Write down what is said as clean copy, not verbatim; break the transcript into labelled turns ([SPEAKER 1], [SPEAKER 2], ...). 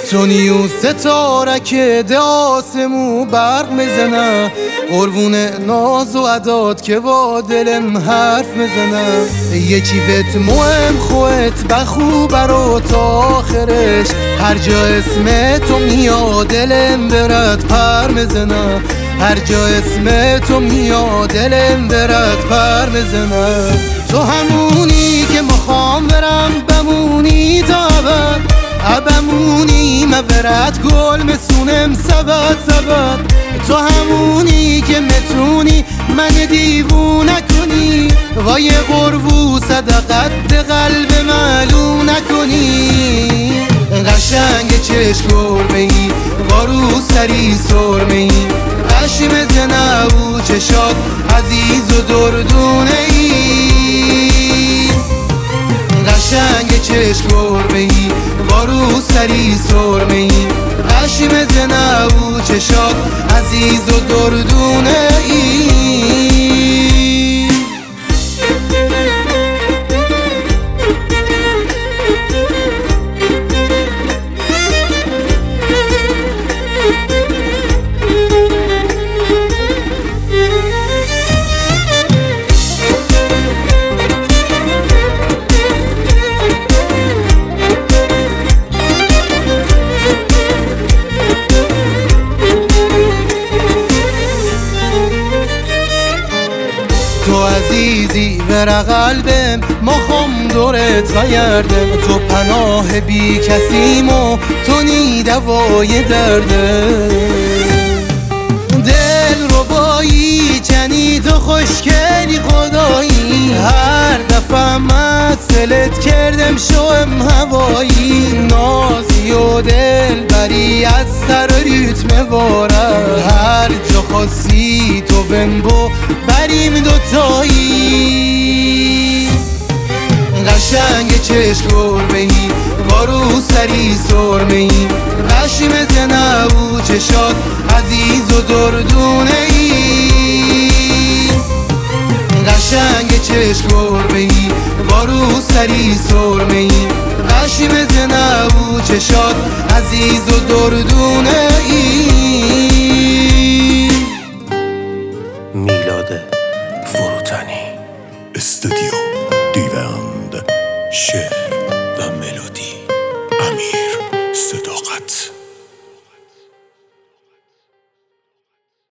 [SPEAKER 1] تونی و ستاره که ده آسمو برق مزنه، قربون ناز و عداد که با دلم حرف مزنه. یکی بهت مهم خوت بخو برا تا آخرش، هر جا اسم تو میاد دلم برد پر مزنه، هر جا اسم تو میاد دلم برد پر مزنه. تو همونی که مخوام برم بمونی تا ابمونی مبرد گل مسونم سبت سبت. تو همونی که متونی من دیوونه کنی، وای قربو صدقت به قلب معلوم نکنی. قشنگ چشم گربه ای وارو سری سرمه ای، قشم زنه و چشات عزیز و دردونه ای. قشنگ چشم گربه ای وارو سری سرمه ای، قشم زنه و چشات عزیز و دردونه ای. تو عزیزی ور قلبم مخم دورت غیردم، تو پناه بی کسیم و تو نی دوای دردم. دل رو بایی جنی تو خوشگلی خدایی، هر دفعه مسلت کردم شوم هوایی. نازی و دل بری از سر ریتم واره، هر جا خاصی تو بمبو بریم دوتایی. قشنگ چشم گربه ای وارو سری سرمه ای، قشم زنه و چشات عزیز و دردونه ای. قشنگ چشم گربه ای وارو سری سرمه ای، قشم زنه و چشات عزیز و دردونه ای.
[SPEAKER 2] میلاد فروتنی،
[SPEAKER 3] استودیو دیوند، شعر و ملودی امیر صداقت.